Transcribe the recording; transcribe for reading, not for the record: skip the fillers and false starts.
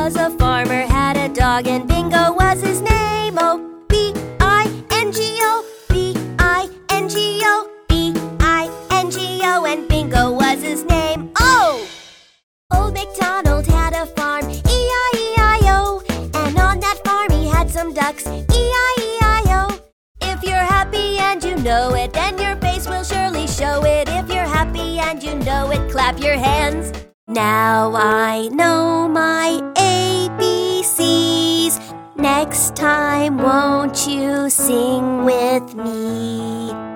was a farmer, had a dog, and Bingo was his name. Oh, B-I-N-G-O, B-I-N-G-O, B-I-N-G-O, and Bingo was his name. Oh! Old MacDonald had a farm, E-I-E-I-O, and on that farm he had some ducks, E-I-E-I-O. If you're happy and you know it, then your face will surely show it. If you're happy and you know it, clap your hands. Now I know my ABCs. Next time, won't you sing with me?